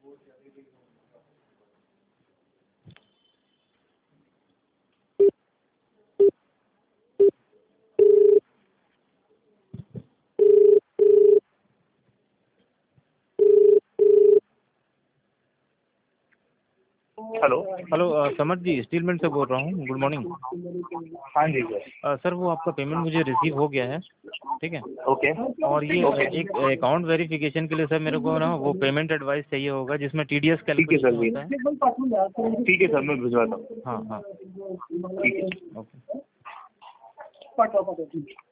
Hello. Hello Samar ji, steel mill से बोल रहा हूँ। Good morning. हाँ जी सर। सर वो आपका पेमेंट मुझे रिसीव हो गया है, ठीक है। ओके और ये ओके एक अकाउंट वेरिफिकेशन के लिए सर मेरे को ना वो पेमेंट एडवाइस चाहिए होगा जिसमें TDS ठीक है सर कैलकुलेशन जी, होता है। ठीक है सर, मैं भिजवाता हूँ। हाँ हाँ, ठीक है। ओके।